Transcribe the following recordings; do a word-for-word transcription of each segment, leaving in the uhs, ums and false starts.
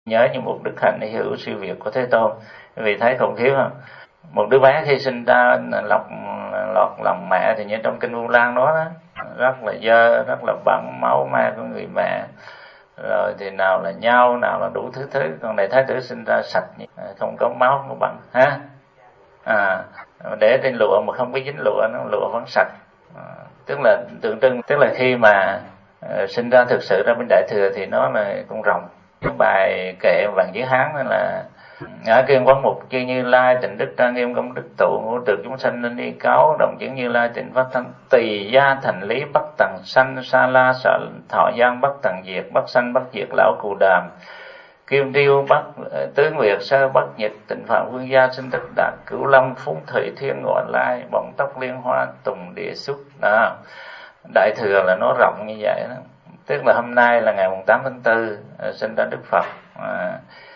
nhớ như một đức hạnh hy hữu siêu việt của Thế Tôn. Quý vị thấy khủng khiếp không? Một đứa bé khi sinh ra lọt lọt lòng mẹ thì như trong kinh Vu Lan đó, đó rất là dơ, rất là bẩn, máu me của người mẹ, rồi thì nào là nhau, nào là đủ thứ thứ. Còn này Thái tử sinh ra sạch, không có máu, không có bẩn ha. À, để trên lụa mà không có dính lụa, nó lụa vẫn sạch. À, tức là tượng trưng, tức là khi mà uh, sinh ra thực sự ra bên Đại Thừa thì nó là con rồng. Cái bài kệ Vạn Chữ Hán đó là ngã kiên quán mục chư Như Lai, tịnh đức trang nghiêm công đức tụ, ngũ trược chúng sanh nên đi cáo, đồng chứng Như Lai tịnh phát thân, tỳ gia thành lý bất tầng sanh, sa la sợ thọ gian bất tầng diệt, bất sanh bất diệt lão cù đàm, kim triêu bất tướng nguyệt sơ bất nhật, tịnh phạm vương gia sinh tất đạt, cửu long phúng thủy thiên ngọ lai, bọng tóc liên hoa tùng địa xúc. Đó, Đại Thừa là nó rộng như vậy đó. Tức là hôm nay là ngày tám tháng tư sinh ra Đức Phật. à,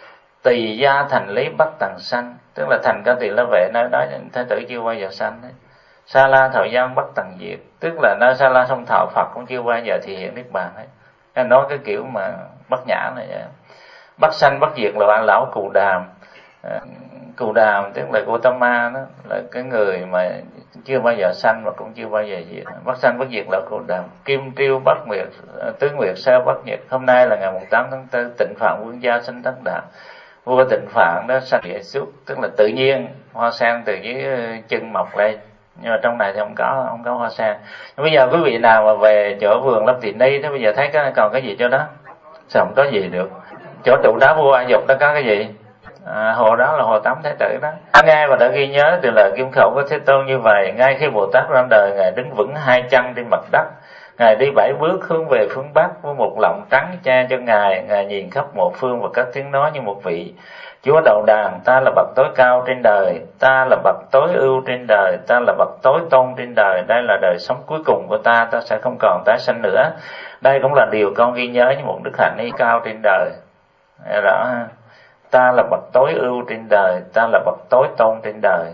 Tỳ gia thành lý bất tầng sanh, tức là thành Ca Tỳ La Vệ nơi đó Thái tử chưa bao giờ sanh đấy. Sa la thọ gian bất tầng diệt, tức là nơi Sa la sông thọ Phật cũng chưa bao giờ thì hiện niết bàn đấy. Anh nói cái kiểu mà bất nhã này vậy. Bất sanh bất diệt là bạn lão Cù Đàm. à, Cù Đàm tức là Gautama đó, là cái người mà chưa bao giờ sanh và cũng chưa bao giờ diệt. Bất sanh bất diệt là Cù Đàm. Kim triêu bất nguyệt, tứ nguyệt sơ bất nhật. Hôm nay là ngày tám tháng tư, tịnh phạm vương gia sinh tất đạt. Vua Tịnh Phạn đó sanh địa xúc, tức là tự nhiên hoa sen từ dưới chân mọc lên, nhưng mà trong này thì không có không có hoa sen. Bây giờ quý vị nào mà về chỗ vườn Lâm Thị Ni thế bây giờ thấy cái còn cái gì cho đó? Sao không có gì được? Chỗ trụ đá vua Ai Dục đó có cái gì? À, hồ đó là hồ Tám Thái Tử đó. Nghe và đã ghi nhớ từ lời kim khẩu của Thế Tôn như vậy: ngay khi Bồ Tát ra đời, ngài đứng vững hai chân trên mặt đất, ngài đi bảy bước hướng về phương bắc với một lọng trắng che cho ngài. Ngài nhìn khắp một phương và cất tiếng nói như một vị Chúa đầu đàn: ta là bậc tối cao trên đời, ta là bậc tối ưu trên đời, ta là bậc tối tôn trên đời. Đây là đời sống cuối cùng của ta, ta sẽ không còn tái sanh nữa. Đây cũng là điều con ghi nhớ như một đức hạnh y cao trên đời. Nghe rõ ha? Ta là bậc tối ưu trên đời, ta là bậc tối tôn trên đời.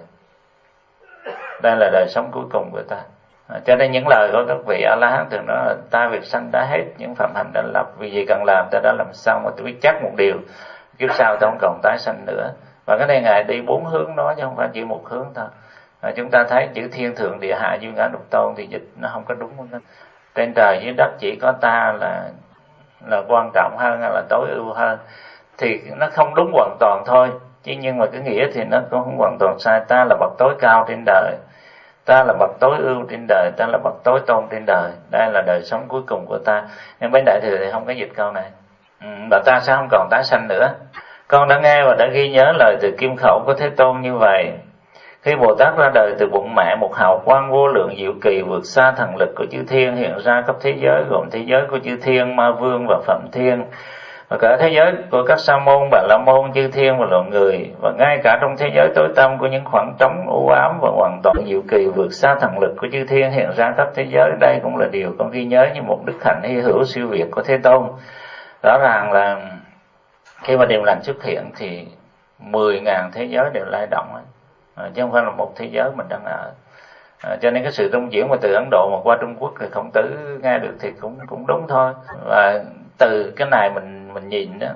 Đây là đời sống cuối cùng của ta. À, cho nên những lời của các vị A La Hán thường nói là ta việc sanh đã hết, những phạm hạnh đã lập, vì gì cần làm ta đã làm xong. Mà tôi biết chắc một điều, kiếp sau ta không còn tái sanh nữa. Và cái này ngài đi bốn hướng đó chứ không phải chỉ một hướng thôi. À, chúng ta thấy chữ thiên thượng địa hạ duy ngã độc tôn thì dịch nó không có đúng nữa. Trên trời dưới đất chỉ có ta là là quan trọng hơn hay là tối ưu hơn thì nó không đúng hoàn toàn thôi, chứ nhưng mà cái nghĩa thì nó cũng không hoàn toàn sai. Ta là bậc tối cao trên đời, ta là bậc tối ưu trên đời, ta là bậc tối tôn trên đời. Đây là đời sống cuối cùng của ta. Nhưng bên Đại Thừa thì không có dịch câu này. Ừ, và ta sẽ không còn tái sanh nữa. Con đã nghe và đã ghi nhớ lời từ kim khẩu của Thế Tôn như vậy: khi Bồ Tát ra đời từ bụng mẹ, một hào quang vô lượng diệu kỳ vượt xa thần lực của chư thiên hiện ra khắp thế giới, gồm thế giới của chư thiên, ma vương và phạm thiên, và cả thế giới của các sa môn, bà la môn, chư thiên và loài người, và ngay cả trong thế giới tối tăm của những khoảng trống u ám và hoàn toàn diệu kỳ vượt xa thần lực của chư thiên hiện ra khắp thế giới. Đây cũng là điều con ghi nhớ như một đức hạnh hy hữu siêu việt của Thế Tôn. Rõ ràng là khi mà điềm lành xuất hiện thì mười ngàn thế giới đều lay động ấy. À, chứ không phải là một thế giới mình đang ở. À, cho nên cái sự trung chuyển mà từ Ấn Độ mà qua Trung Quốc thì Khổng Tử nghe được thì cũng cũng đúng thôi. Và từ cái này mình mình nhìn đó,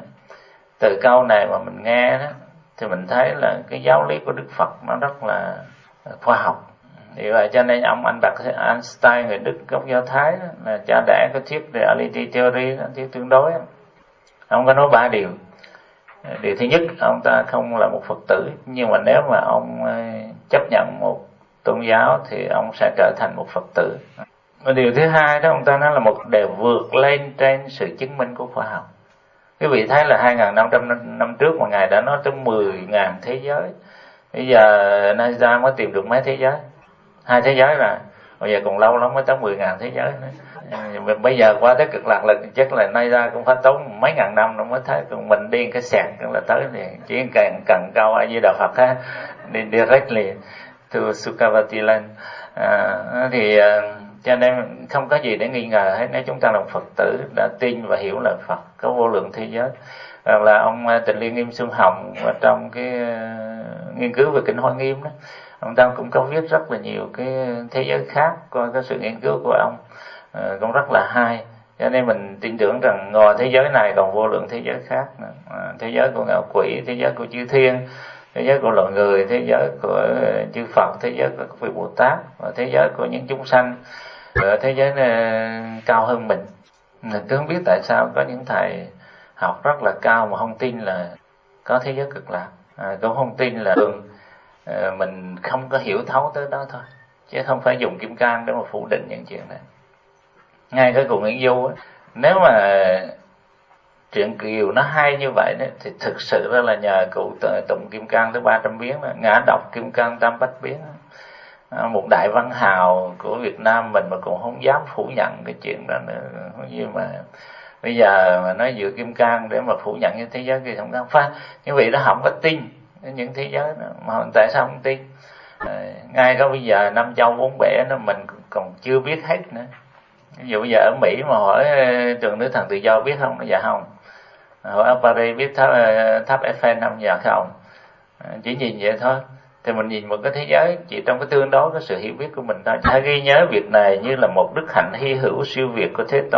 từ câu này mà mình nghe đó, thì mình thấy là cái giáo lý của Đức Phật nó rất là khoa học. Vì vậy cho nên ông anh Bạc Einstein, người Đức gốc Do Thái đó, là cha đẻ cái thuyết reality theory, thuyết tương đối đó. Ông có nói ba điều. Điều thứ nhất, ông ta không là một Phật tử, nhưng mà nếu mà ông chấp nhận một tôn giáo thì ông sẽ trở thành một Phật tử. Và điều thứ hai đó, ông ta nói là một đề vượt lên trên sự chứng minh của khoa học. Quý vị thấy là hai nghìn năm trăm năm trước mà Ngài đã nói tới mười nghìn thế giới. Bây giờ NASA mới tìm được mấy thế giới? Hai thế giới rồi. Bây giờ còn lâu lắm mới tới mười nghìn thế giới nữa. Bây giờ qua tới cực lạc là chắc là nay ra cũng phải tốn mấy ngàn năm nó mới thấy. Còn mình đi cái sẹt là tới thì chỉ cần cần câu A Di Đà Phật ha, đi directly to Sukhavati Land. À, thì cho nên không có gì để nghi ngờ hết. Nếu chúng ta là Phật tử đã tin và hiểu là Phật có vô lượng thế giới. Hoặc là ông Tịnh Liên Nghiêm Xuân Hồng và trong cái uh, nghiên cứu về Kinh Hoa Nghiêm đó, ông ta cũng có viết rất là nhiều cái thế giới khác. Coi cái sự nghiên cứu của ông uh, cũng rất là hay. Cho nên mình tin tưởng rằng ngoài thế giới này còn vô lượng thế giới khác nữa. À, thế giới của ngạ quỷ, thế giới của chư thiên, thế giới của loài người, thế giới của chư Phật, thế giới của các vị Bồ Tát, và thế giới của những chúng sanh ở thế giới cao hơn mình. Mình cứ không biết tại sao có những thầy học rất là cao mà không tin là có thế giới cực lạc, à, cũng không tin là à, mình không có hiểu thấu tới đó thôi, chứ không phải dùng kim cang để mà phủ định những chuyện này. Ngay cái cụ Nguyễn Du á, nếu mà truyện Kiều nó hay như vậy đó, thì thực sự đó là nhờ cụ tụng kim cang tới ba trăm biến đó, ngã đọc kim cang tam bách biến đó. À, một đại văn hào của Việt Nam mình mà cũng không dám phủ nhận cái chuyện đó nữa. Nhưng mà bây giờ mà nói dựa kim cang để mà phủ nhận những thế giới kia không có phải, như vậy đó không có tin những thế giới đó. Mà tại sao không tin? À, ngay có bây giờ năm châu bốn bể nó mình còn chưa biết hết nữa. Ví dụ bây giờ ở Mỹ mà hỏi trường nữ thần tự do biết không? Nó dạ không. Hỏi ở Paris biết tháp, tháp Eiffel không? Dạ không. À, chỉ nhìn vậy thôi. Thì mình nhìn một cái thế giới chỉ trong cái tương đối cái sự hiểu biết của mình thôi. Hãy ghi nhớ việc này như là một đức hạnh hy hữu siêu việt của Thế Tôn.